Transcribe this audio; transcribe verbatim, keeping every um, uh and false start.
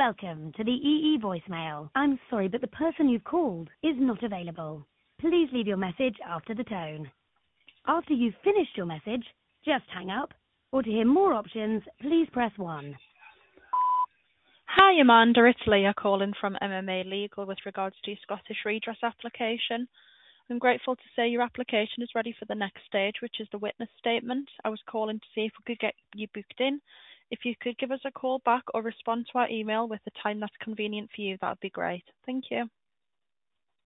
Welcome to the E E voicemail. I'm sorry, but the person you've called is not available. Please leave your message after the tone. After you've finished your message, just hang up. Or to hear more options, please press one. Hi Amanda, it's Leah calling from M M A Legal with regards to your Scottish redress application. I'm grateful to say your application is ready for the next stage, which is the witness statement. I was calling to see if we could get you booked in. If you could give us a call back or respond to our email with a time that's convenient for you, that would be great. Thank you.